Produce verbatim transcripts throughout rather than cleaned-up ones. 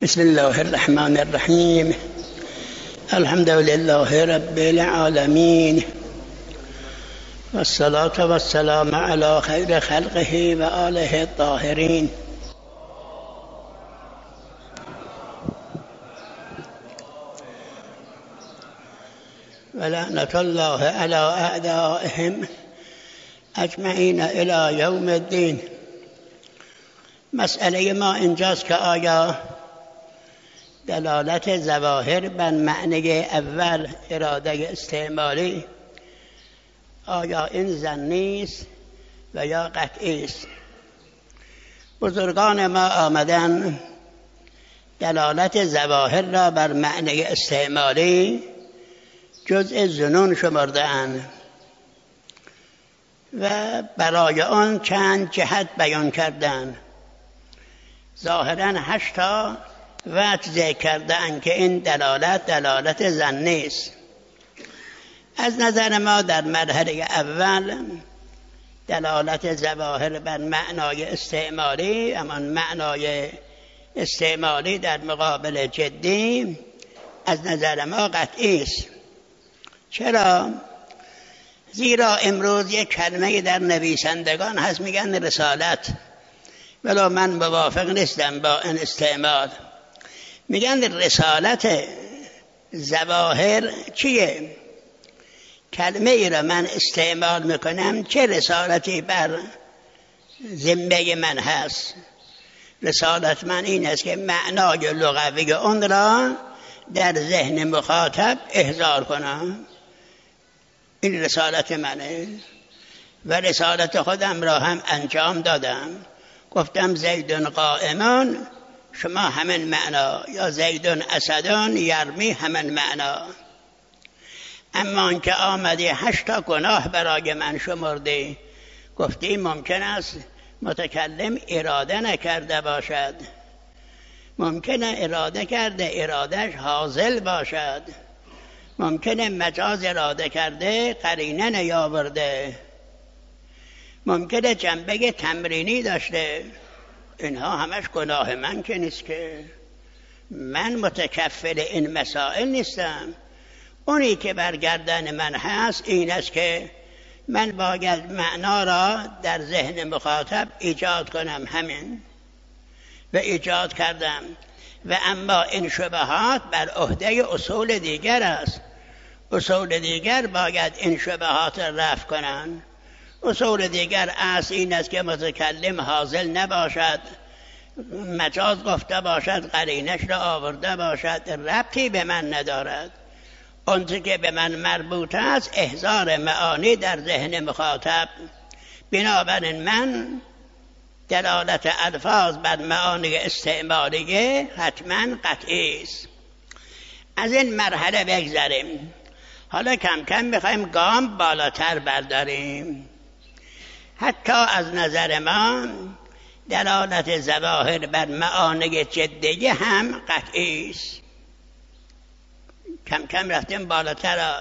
بسم الله الرحمن الرحیم. الحمد لله رب العالمین والصلاة والسلام علی خیر خلقه و آله الطاهرین. و لعنت الله علی اعدائهم اجمعین الی یوم الدین. مسئله ما اینجاست که آیا دلالت ظواهر بر معنی اول اراده استعمالی آیا این ظنی است و یا قطعی است؟ بزرگان ما آمدن دلالت ظواهر را بر معنی استعمالی جزء ظنون شمرده‌اند و برای آن چند جهت بیان کردند. ظاهراً هشتا وجه ذکر کردند که این دلالت دلالت ظنی است. از نظر ما در مرحله اول دلالت ظواهر بر معنای استعمالی، اما معنای استعمالی در مقابل جدی، از نظر ما قطعی است. چرا؟ زیرا امروز یک کلمه در نویسندگان هست میگن رسالت، ولو من موافق نیستم با این استعمال. میگن رسالت ظواهر چیه؟ کلمه ای را من استعمال میکنم، چه رسالتی بر ذمه من هست؟ رسالت من این است که معنای لغوی اون را در ذهن مخاطب احضار کنم. این رسالت منه و رسالت خودم را هم انجام دادم. گفتم زیدون قائمان، شما همین معنا، یا زیدون اسدون یرمی همین معنا. اما اینکه آمدی هشتا گناه برای من شمردی، گفتی ممکن است متکلم اراده نکرده باشد، ممکنه اراده کرده ارادش حاصل باشد، ممکنه مجاز اراده کرده قرینه نیاورده، ممکنه جنبه تمرینی داشته. اینها همش گناه من که نیست، که من متکفل این مسائل نیستم. اونی که برگردن من هست این است که من باید معنا را در ذهن مخاطب ایجاد کنم، همین، و ایجاد کردم. و اما این شبهات بر عهده اصول دیگر است. اصول دیگر باید این شبهات را رفع کنند. اصول دیگر اصل این است که متکلم حاضر نباشد، مجاز گفته باشد، قرینش را آورده باشد، ربطی به من ندارد. اونچه که به من مربوط است احضار معانی در ذهن مخاطب. بنابراین من دلالت الفاظ بر معانی استعمالیه حتما قطعی است. از این مرحله بگذریم. حالا کم کم میخوایم گام بالاتر برداریم. حتی از نظر ما دلالت ظواهر بر معانی جدی هم قطعی است. کم کم رفتیم بالاتر.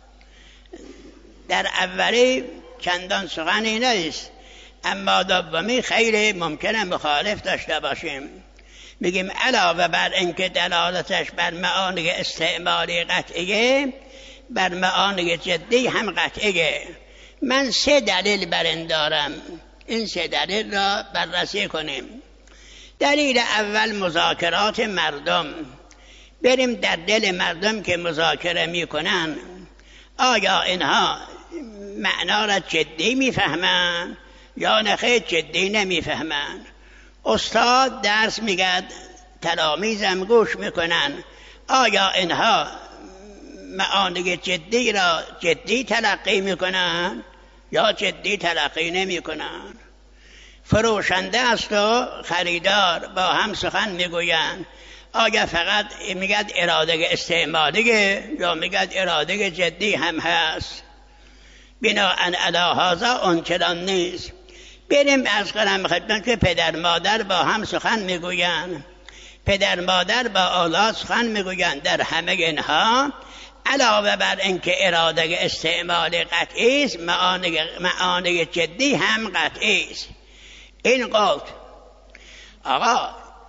در اولی چندان سخنی نیست، اما دومی خیلی ممکنه مخالف داشته باشیم. میگیم علاوه بر اینکه دلالتش بر معانی استعمالی قطعیه، بر معانی جدی هم قطعیه. من سه دلیل بر این دارم. این سه دلیل را بررسی کنیم. دلیل اول مذاکرات مردم. بریم در دل مردم که مذاکره میکنن، آیا اینها معنا را جدی میفهمن یا نخیر جدی نمیفهمن؟ استاد درس میگه، تلاميذم گوش میکنن، آیا اینها معانی جدی را جدی تلقی میکنن یا جدی تلقی نمیکنن؟ فروشنده است و خریدار با هم سخن میگویند، آیا فقط میگد اراده استعمالیه یا میگد اراده جدی هم هست؟ بناءً علی هذا آنچنان نیست. بریم از کنم خدمت که پدر مادر با هم سخن میگویند، پدر مادر با اولاد سخن میگویند. در همه اینها علاوه بر اینکه اراده استعمالی قطعی است، معانی معانی جدی هم قطعی است. این قول آقا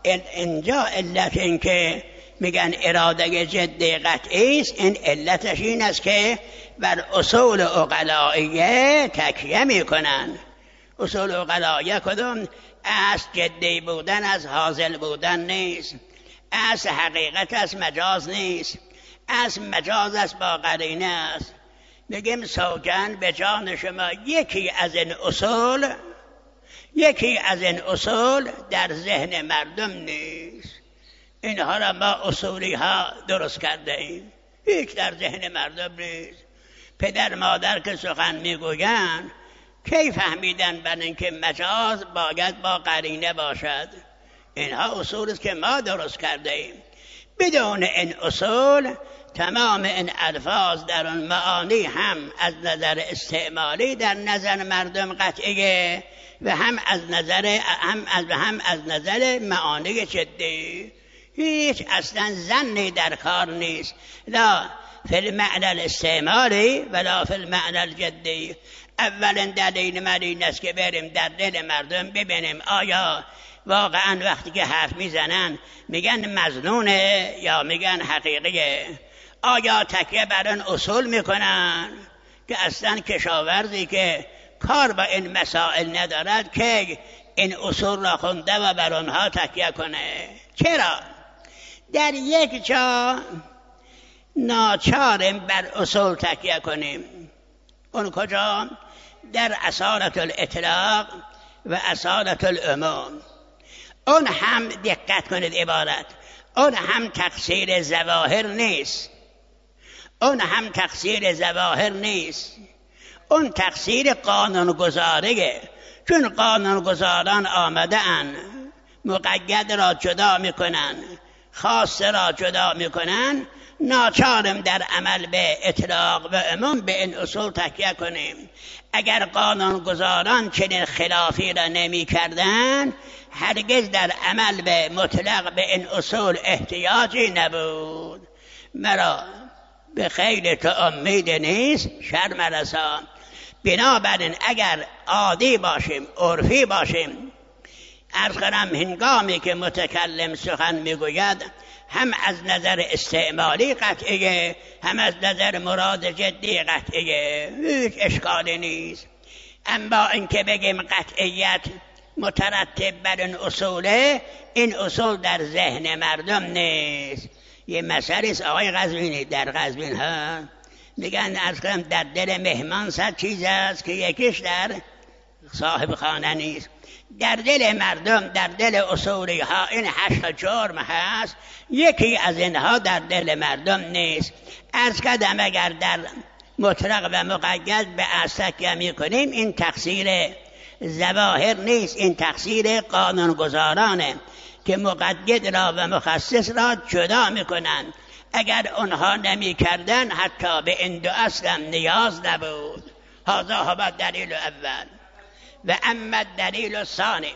اینجا علت این که میگن اراده جدی قطعی است، این علتش این است که بر اصول عقلائیه تکیه میکنن. اصول عقلائیه کدوم؟ اصل جدی بودن از حاصل بودن نیست، اصل حقیقت از مجاز نیست، اصل مجاز است با قرینه است. میگیم سوگند به جان شما، یکی از این اصول یکی از این اصول در ذهن مردم نیست. اینها را ما اصولی ها درست کرده ایم، هیچ در ذهن مردم نیست. پدر مادر که سخن میگویند کی فهمیدن بر اینکه مجاز باید با قرینه باشد؟ اینها اصول است که ما درست کرده ایم. بدون این اصول تمام این الفاظ در آن معانی هم از نظر استعمالی در نظر مردم قطعیه و هم از نظر هم از هم از نظر معانی جدی. هیچ اصلا ظنی در کار نیست، لا فی المعنى الاستعمالی ولا فی المعنى الجدی. اولین دلیل من این است که بریم در دل مردم ببینیم آیا واقعا وقتی که حرف میزنن میگن مظنونه یا میگن حقیقیه. آیا تکیه بر آن اصول میکنن که اصلا کشاورزی که کار با این مسائل ندارد که این اصول را خونده و بر آنها تکیه کنه؟ چرا؟ در یک جا ناچاریم بر اصول تکیه کنیم. اون کجا؟ در اصالت الاطلاق و اصالت العموم. اون هم دقت کنید عبارت، اون هم تقصیر ظواهر نیست، اون هم تقصیر ظواهر نیست، اون تقصیر قانونگذاریه. چون قانونگذاران آمده ان مقید را جدا میکنن، خاص را جدا میکنن، ناچارم در عمل به اطلاق و عموم به این اصول تکیه کنیم. اگر قانونگذاران چنین خلافی را نمی کردن هرگز در عمل به مطلق به این اصول احتیاجی نبود. مرا به خیلی تو امید نیست شرم رسا. بنابراین اگر عادی باشیم، عرفی باشیم، عرض کنم هنگامی که متکلم سخن میگوید هم از نظر استعمالی قطعیه، هم از نظر مراد جدی قطعیه، هیچ اشکالی نیست. اما اینکه بگیم قطعیت مترتب بر این اصوله، این اصول در ذهن مردم نیست. یه مسئله است آقای قزوینی، در قزوین ها میگن عرض کنم در دل مهمان صد چیز است که یکیش در صاحب خانه نیست. در دل مردم، در دل اصولی ها این هشت جرم هست، یکی از اینها در دل مردم نیست. عرض کردم اگر در مطلق و مقید به اصل می کنیم این تقصیر ظواهر نیست، این تقصیر قانونگذارانه که مقید را و مخصص را جدا میکنن. اگر اونها نمی کردن حتی به این دو اصل نیاز نبود. هذا هو دلیل اول. و اما دلیل ثانی،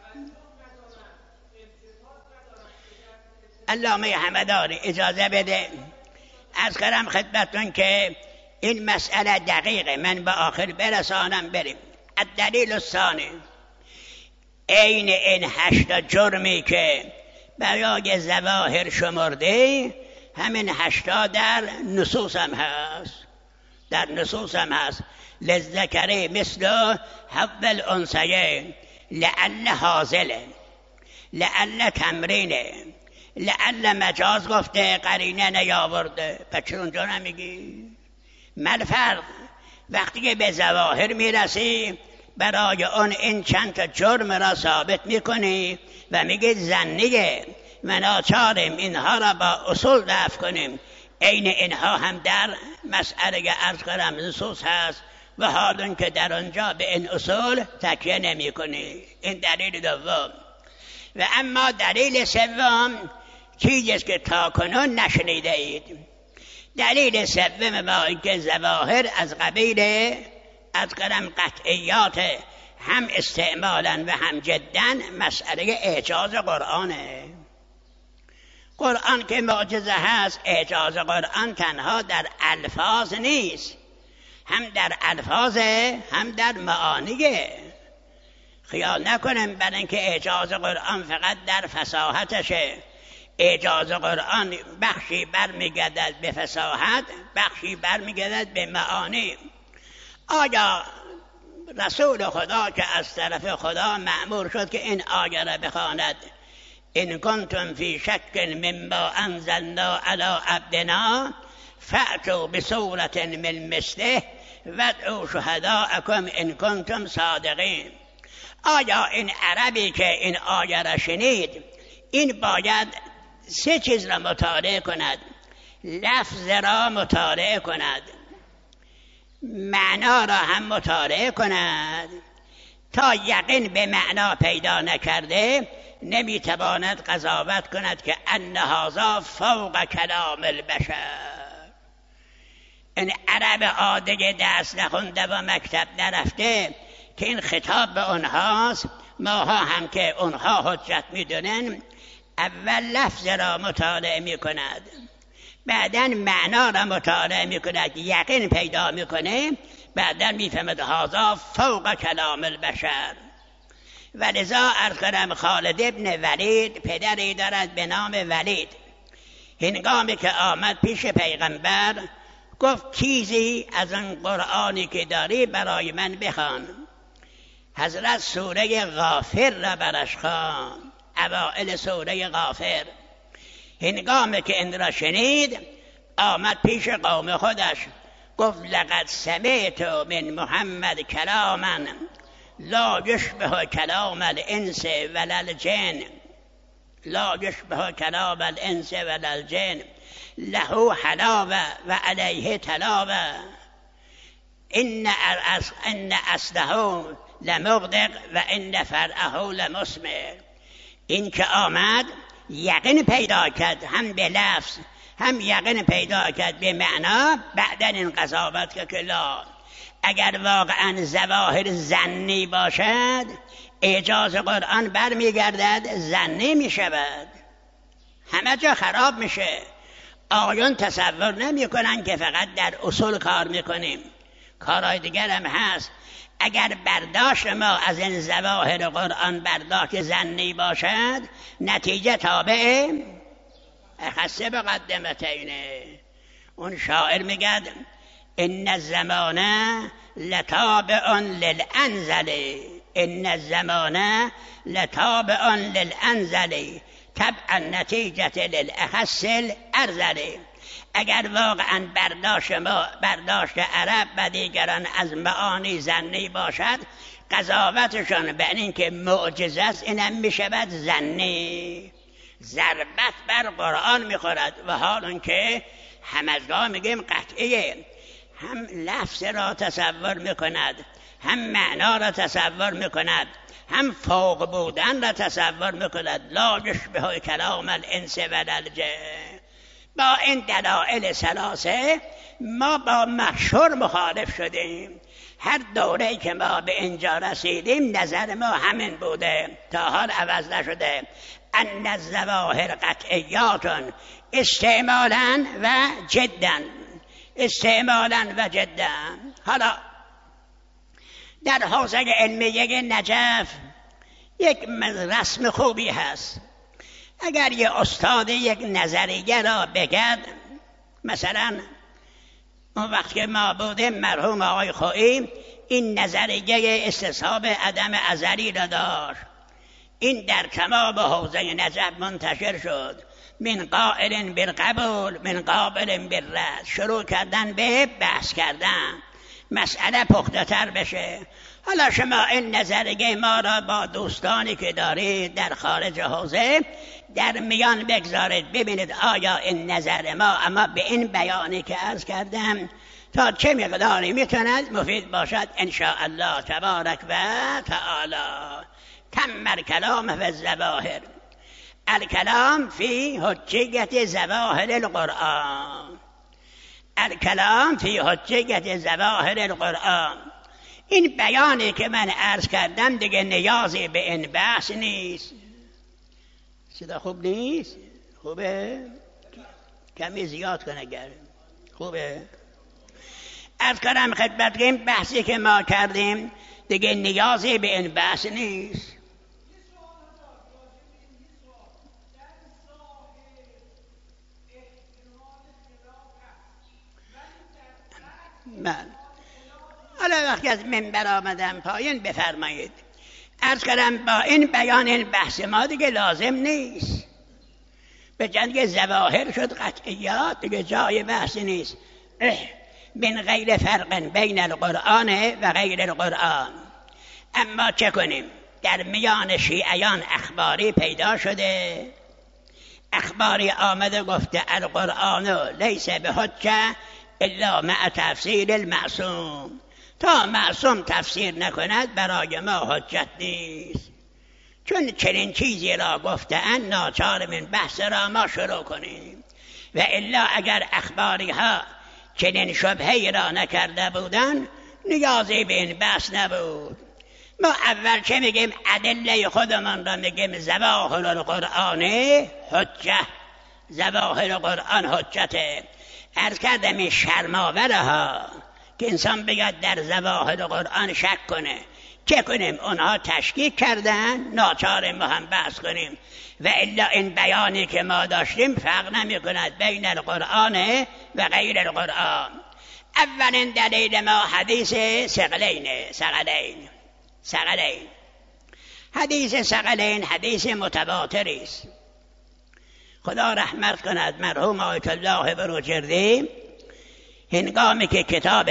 علامه همدانی اجازه بده از کنم خدمتون که این مسئله دقیقه، من به آخر برسانم بریم. الدلیل الثانی، این این هشت جرمی که برای ظواهر شمرده، همین هشتا در نصوص هم هست، در نصوص هم هست. للذکر مثل حظ الانثیین، لعل حاصله، لعل تمرینه، لعل مجاز گفته قرینه نیاورده. پس چرا اونجا نمیگی؟ من فرق وقتی که به ظواهر میرسی برای اون این چند تا جرم را ثابت میکنی و میگی ظنیه و ناچاریم اینها را با اصول دفع کنیم. عین اینها هم در مسئله عرض کنم نصوص هست و حالون که در آنجا به این اصول تکیه نمی کنی. این دلیل دوم. و اما دلیل سوم چیزی که تا کنون نشنیده اید. دلیل سوم ما اینکه ظواهر از قبیل از قدم قطعیات هم استعمالا و هم جدا مسئله اعجاز قرآنه. قرآن که معجزه هست، اعجاز قرآن تنها در الفاظ نیست، هم در الفاظ هم در معانیه. خیال نکنیم برای اینکه اعجاز قرآن فقط در فصاحتشه. اعجاز قرآن بخشی برمیگردد به فصاحت، بخشی برمیگردد به معانی. آیا رسول خدا که از طرف خدا مأمور شد که این آیه را بخواند، ان کنتم فی شک مما انزلنا علی عبدنا فأتوا بسورة من مثله وادعوا شهداءکم ان کنتم صادقین. آیا این عربی که این آیه را شنید، این باید سه چیز را مطالعه کند. لفظ را مطالعه کند، معنا را هم مطالعه کند. تا یقین به معنا پیدا نکرده نمیتواند قضاوت کند که ان هذا فوق کلام البشر. این عرب عادی دست نخونده و مکتب نرفته که این خطاب به اونهاست، ماها هم که اونها حجت میدونن، اول لفظ را مطالعه میکند، بعدن معنا را مطالعه میکند، یقین پیدا میکنه، بعدن میفهمد هذا فوق کلام البشر. و لذا عرض کنم خالد ابن ولید پدری دارد به نام ولید. هنگامی که آمد پیش پیغمبر گفت چیزی از آن قرآنی که داری برای من بخوان. حضرت سوره غافر را برش خواند، اوائل سوره غافر. هنگامی که این را شنید آمد پیش قوم خودش گفت لقد سمعت من محمد کلاما لا یشبه کلام الانس ولا الجن، لا یشبه کلام الانس ولا الجن، له حلاوه و علیه تلاوه، ان ان اصله لمغدق و ان فرعه لمسمر. این که آمد یقین پیدا کرد، هم به لفظ هم یقین پیدا کرد به معنا. بعدن این قضاوت که کلا اگر واقعا ظواهر ظنی باشد اعجاز قرآن برمیگردد ظنی می شود، همه جا خراب میشه. آیون تصور نمی کنن که فقط در اصول کار میکنیم، کارهای دیگر هم هست. اگر برداشت ما از این ظواهر قرآن برداشت ظنی باشد نتیجه تابع اخص بقدمتینه. اون شاعر میگد ان الزمان لتابع للانزل، ان الزمان لتابع للانزل تبع نتیجه للاخص الارذل. اگر واقعا برداشت ما برداشت عرب و دیگران از معانی ظنی باشد قضاوتشان به این که معجزه است اینم میشود ظنی، ضربت بر قرآن میخورد. و حال اون که همزگاه میگیم قطعیه، هم لفظ را تصور میکند، هم معنا را تصور میکند، هم فوق بودن را تصور میکند. لا یشبه کلام الانس ولا الجن. با این دلائل ثلاثه ما با مشهور مخالف شدیم. هر دوره‌ای که ما به اینجا رسیدیم نظر ما همین بوده، تا حال عوض نشده. ان الظواهر قطعیات استعمالا و جدا، استعمالا و جدا. حالا در حوزه علمیه نجف یک رسم خوبی هست. اگر یه استاد یک نظریه را بگد، مثلا اون وقت که ما بودیم مرحوم آقای خویی این نظریه استصحاب عدم ازلی را داشت، این در تمام حوزه نجف منتشر شد. من قائل بالقبول من قابل بالرد، شروع کردن به بحث کردن، مسئله پخته تر بشه. حالا شما این نظریه ما را با دوستانی که دارید در خارج حوزه در میان بگذارید، ببینید آیا این نظر ما اما به این بیانی که عرض کردم تا چه مقداری میتوند مفید باشد. ان شاء الله تبارک و تعالی. تم الکلام فی الظواهر، الکلام فی حجیت ظواهر القرآن، الکلام فی حجیت ظواهر القرآن. این بیانی که من عرض کردم دیگه نیازی به این بحث نیست. صدا خوب نیست؟ خوبه؟ کمی زیاد کن اگر خوبه. عرض کنم خدمت این بحثی که ما کردیم دیگه نیازی به این بحث نیست. من حالا وقتی از منبر آمدم پایین بفرمایید. عرض کردم با این بیان این بحث ما دیگه لازم نیست، به جنگ ظواهر شد قطعیات، دیگه جای بحث نیست. من غیر فرق بین القرآن و غیر القرآن. اما چه کنیم؟ در میان شیعیان اخباری پیدا شده، اخباری آمده گفته القرآن لیس بحجة الا مع تفسیر المعصوم، تا معصوم تفسیر نکند برای ما حجت نیست. چون چنین چیزی را گفته‌اند ناچار من بحث را ما شروع کنیم، و الا اگر اخباری ها چنین شبهه‌ای را نکرده بودند نیازی به این بحث نبود. ما اول چه میگیم؟ ادله خودمان را میگیم ظواهر القرآن حجه، ظواهر قرآن حجته. عرض کردم این شرماوره ها که انسان بگد در ظواهر قرآن شک کنه. چه کنیم؟ اونها تشکیک کردن، ناچار ما هم بحث کنیم، و الا این بیانی که ما داشتیم فرق نمی کند بین القرآن و غیر القرآن. اولین دلیل ما حدیث ثقلین ثقلین ثقلین حدیث ثقلین حدیث متواتری است. خدا رحمت کند مرحوم آیت الله بروجردی هنگامی که کتاب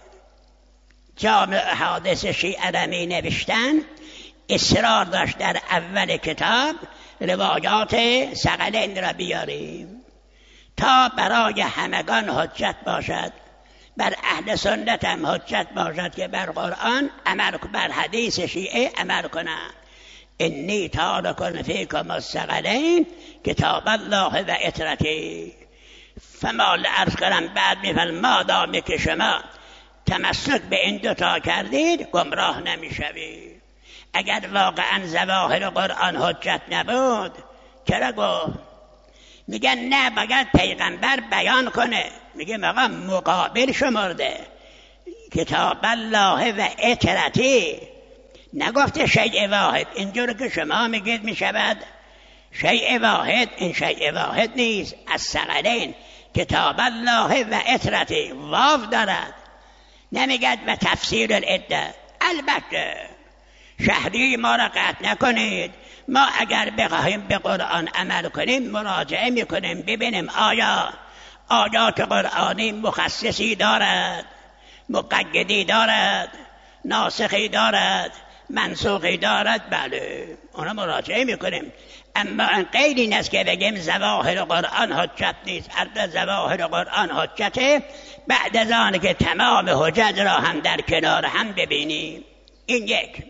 جامع احادیث شیعه را می نوشتن اصرار داشت در اول کتاب روایات ثقلین را بیاریم تا برای همگان حجت باشد، بر اهل سنت هم حجت باشد که بر قرآن عمل، بر حدیث شیعه عمل کنند. انی تارک فیکم الثقلین کتاب الله و اطرتی. فما عرض کنم بعد میفرم مادامی که شما تمسک به این دوتا کردید گمراه نمیشوید. اگر واقعا ظواهر قرآن حجت نبود چرا گفت؟ میگن نه باید پیغمبر بیان کنه. میگه آقا مقابل شمرده کتاب الله و اطرتی، نگفته شیء واحد. اینجور که شما میگید میشود شیء واحد، این شیء واحد نیست. از ثقلین کتاب الله و اطرتی واو دارد، نمیگد و تفسیر العده. البته شهری ما را قطع نکنید، ما اگر بخواهیم به قرآن عمل کنیم مراجعه میکنیم ببینیم آیا آیات قرآنی مخصصی دارد، مقیدی دارد، ناسخی دارد، منسوخی دارد. بله اونا مراجعه میکنیم. اما این قید این است که بگیم ظواهر قرآن حجت نیست. البته ظواهر قرآن حجته بعد از آن که تمام حجت را هم در کنار هم ببینیم. این یک.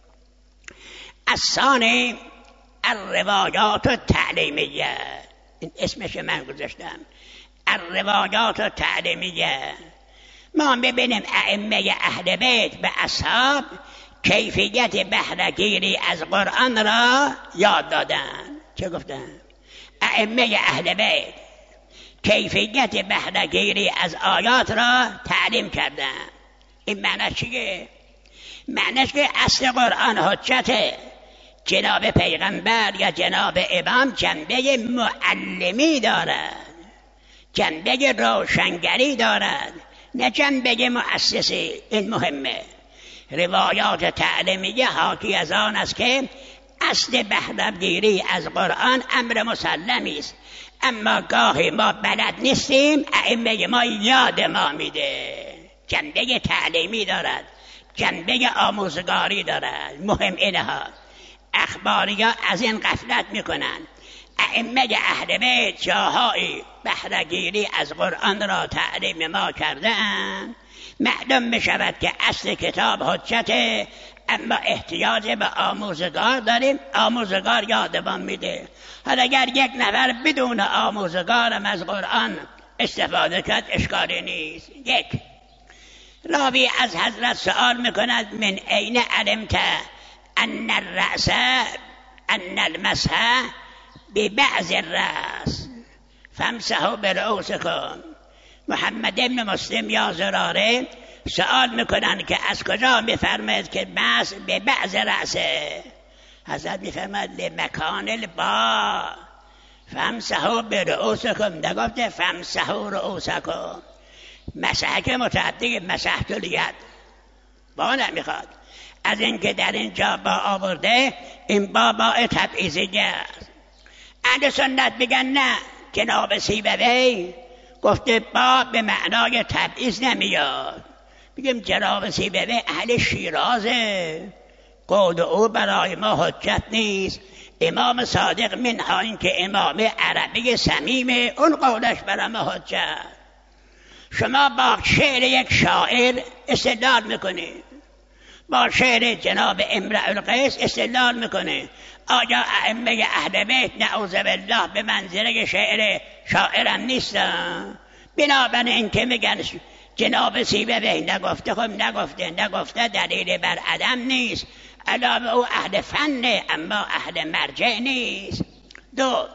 الثانی الروایات التعلیمیه، این اسمش من گذاشتم، الروایات التعلیمیه. ما ببینیم ائمه اهل بیت و اصحاب کیفیت بهره‌گیری از قرآن را یاد دادن. چه گفتن؟ ائمه اهل بیت کیفیت بهره‌گیری از آیات را تعلیم کردن. این معنی چیه؟ معنیش که اصل قرآن حجته. جناب پیغمبر یا جناب امام جنبه معلمی دارد، جنبه روشنگری دارد، نه جنبه مؤسسی. این مهمه. روایات تعلیمیه حاکی از آن است که اصل بهره‌گیری از قرآن امر مسلمی است، اما گاهی ما بلد نیستیم، ائمه ما یاد ما میده. جنبه تعلیمی دارد، جنبه آموزگاری دارد. مهم اینها. اخباریا از این غفلت میکنن. ائمه اهل بیت جاهایی بهره‌گیری از قرآن را تعلیم ما کردن، معلوم میشود که اصل کتاب حجته، اما احتیاج به آموزگار داریم. آموزگار یادمان میده. حالا اگر یک نفر بدون آموزگارم از قرآن استفاده کرد اشکالی نیست. یک. راوی از حضرت سؤال میکند من این علمت ان الرأس ان المسح ببعض الرأس فامسحوا برؤوسکم. محمد ابن مسلم یا زراره سوال میکنن که از کجا میفرماید که بس به بعض رأسه؟ حضرت میفرماید لمکان البا فامسحوا برؤوسکم، نگفته فامسحوا رؤوسکم. مسح که متعدی مسحت الید با نمیخواد. از اینکه در اینجا با آورده این با با تبعیضی است. اهل سنت بگن نه، جناب سیبوی گفته با به معنای تبعیض نمیاد. بگیم جناب سیبوی اهل شیرازه، قول او برای ما حجت نیست. امام صادق منها این که امام عربی صمیمه، اون قولش برای ما حجت. شما با شعر یک شاعر استدلال میکنید، با شعر جناب امرؤ القیس استدلال میکنه. آیا ائمه اهل بیت نعوذ بالله به منزله شعر شاعرم نیستن؟ بنابراین این که میگن جناب سیبوی نگفته، خب نگفته نگفته دلیل بر عدم نیست. علاوه او اهل فنه اما اهل مرجع نیست. دو،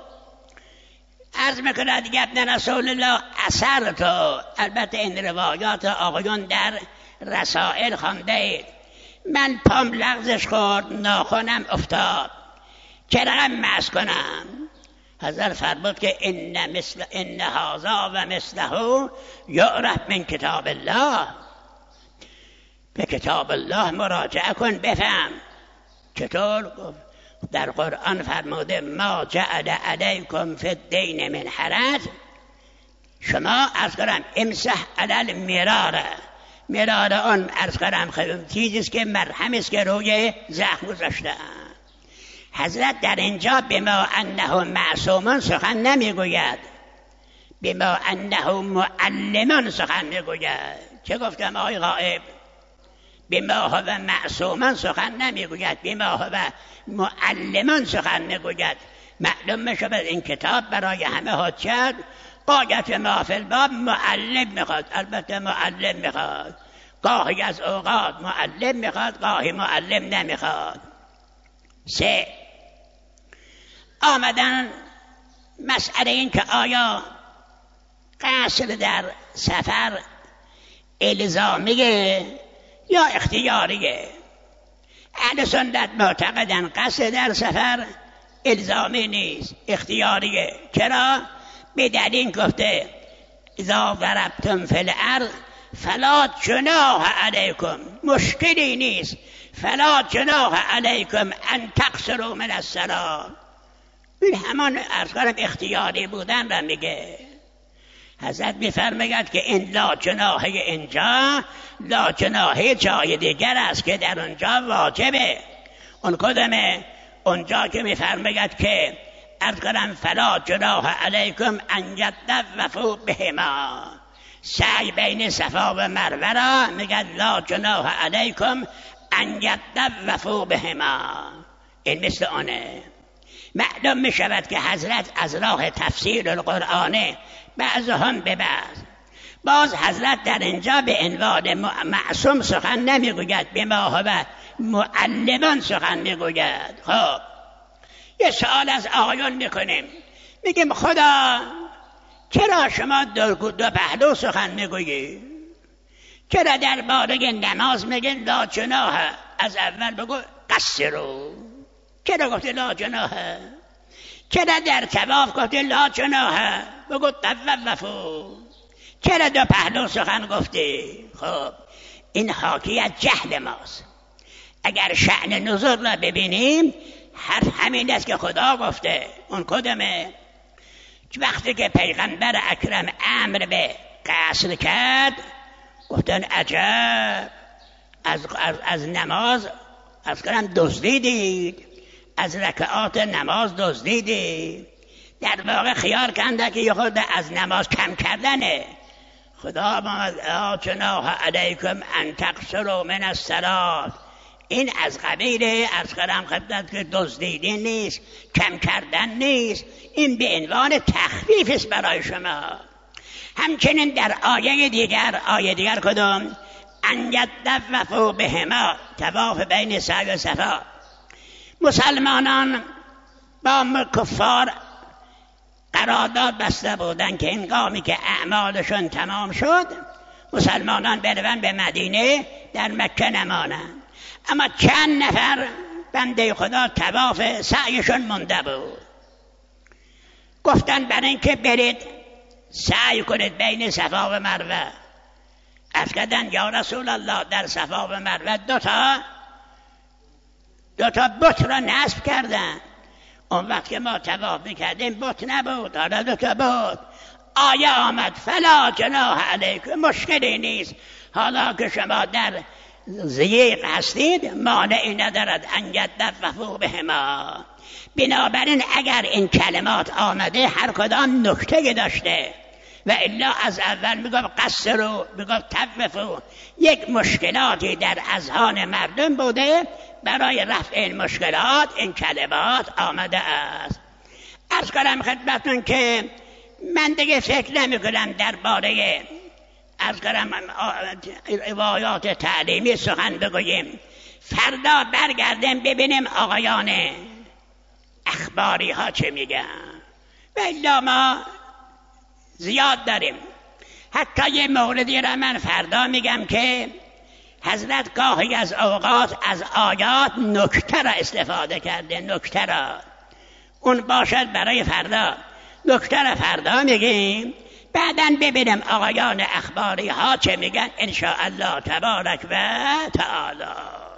عرض میکنه دیگه ابن رسول الله اثر تو، البته این روایات آقایون در رسائل خونده اید. من پام لغزش خورد، ناخنم افتاد، چه رقم مس کنم؟ حضرت فرمود که ان مثل ان هذا و مثله یعرف من کتاب الله. به کتاب الله مراجعه کن بفهم. چطور؟ گفت در قرآن فرموده ما جعل علیکم فی الدین من حرج. شما از کنم امسح علی المراره، مراره آن از کنم چیزیست که مرهم است که روی زخم گذاشته. حضرت در اینجا بما انه معصومان سخن نمیگوید، بما انه معلمان سخن میگوید. چه گفتم آقای غائب؟ بما هو معصومان سخن نمیگوید، بما هو معلمان سخن میگوید. معلوم میشه این کتاب برای همه حجت. قایت ما فی الباب معلم میخواد، البته معلم میخواد، گاهی از اوقات معلم میخواد، گاهی معلم نمیخواد. سه، آمدن مسئله این که آیا قصر در سفر الزامیه یا اختیاریه؟ اهل سنت معتقدن قصر در سفر الزامی نیست، اختیاریه. چرا؟ به دلیل گفته اذا ضربتم فی الارض فلا جناح علیکم، مشکلی نیست، فلا جناح علیکم ان تقصروا من الصلاة. این همان عرض کنم اختیاری بودن را میگه. حضرت میفرماید که این لا جناح اینجا لا جناح جای دیگر است که در اونجا واجبه. اون کدامه؟ اونجا که میفرماید که عرض کنم فلا جناح علیکم ان یطوفوا بهما، سعی بین صفا و مروه را میگه لا جناح علیکم ان یطوفوا بهما. این مثل آنه. معلوم می شود که حضرت از راه تفسیر القرآن بعض هم به بعض، باز حضرت در اینجا به عنوان معصوم سخن نمی گوید، به ما هو معلمان سخن می گوید. خب یه سوال از آقایان میکنیم، میگیم خدا چرا شما دو, دو پهلو سخن میگویی؟ چرا در باره نماز میگین لا جناح، از اول بگو قصروا؟ چرا گفتی لا جناح؟ چرا در طواف گفتی لا جناح بگو طوفوا؟ چرا دو پهلو سخن گفتی؟ خب این حاکی از جهل ماست. اگر شأن نزول را ببینیم حرف همین است که خدا گفته. اون کدامه؟ وقتی که پیغمبر اکرم امر به قصر کرد گفتن عجب، از, از, از نماز از کنم دزدیدید، از رکعات نماز دزدیدید. در واقع خیال کنده که یه خود از نماز کم کردنه. خدا ما لا جناح علیکم ان تقصروا من الصلاة، این از قبیل از خرم خدمت که دزدیدن نیست، کم کردن نیست، این به عنوان تخفیف است برای شما. همچنین در آیه دیگر، آیه دیگر کدوم؟ ان یطوفوا بهما، طواف بین سعی و صفا. مسلمانان با کفار قرارداد بسته بودن که هنگامی که اعمالشون تمام شد مسلمانان بروند به مدینه، در مکه نمانند. اما چند نفر بنده خدا طواف سعیشون مونده بود. گفتن برای اینکه برید سعی کنید بین صفا و مروه. عرض کردن یا رسول الله در صفا و مروه دو تا دو تا بت را نصب کردن. اون وقت که ما طواف میکردیم بت نبود، حالا دو تا بت. آیه آمد فلا جناح علیکم، مشکلی نیست حالا که شما در ضیق هستید، مانعی ندارد ان یطوفوا بهما. بنابراین اگر این کلمات آمده هر کدام نکته داشته و الا از اول میگفت قصروا، میگفت طوفوا. یک مشکلاتی در اذهان مردم بوده، برای رفع این مشکلات این کلمات آمده است. عرض کنم خدمتتون که من دیگه فکر نمی کنم درباره عرض کنم روایات تعلیمی سخن بگوییم. فردا برگردیم ببینیم آقایان اخباری ها چه میگن. و الا ما زیاد داریم. حتی یه موردی را من فردا میگم که حضرت گاهی از اوقات از آیات نکته را استفاده کرده. نکته را اون باشد برای فردا. نکته را فردا میگیم، بعداً ببینیم آقایان اخباری ها چه میگن ان شاء الله تبارک و تعالی.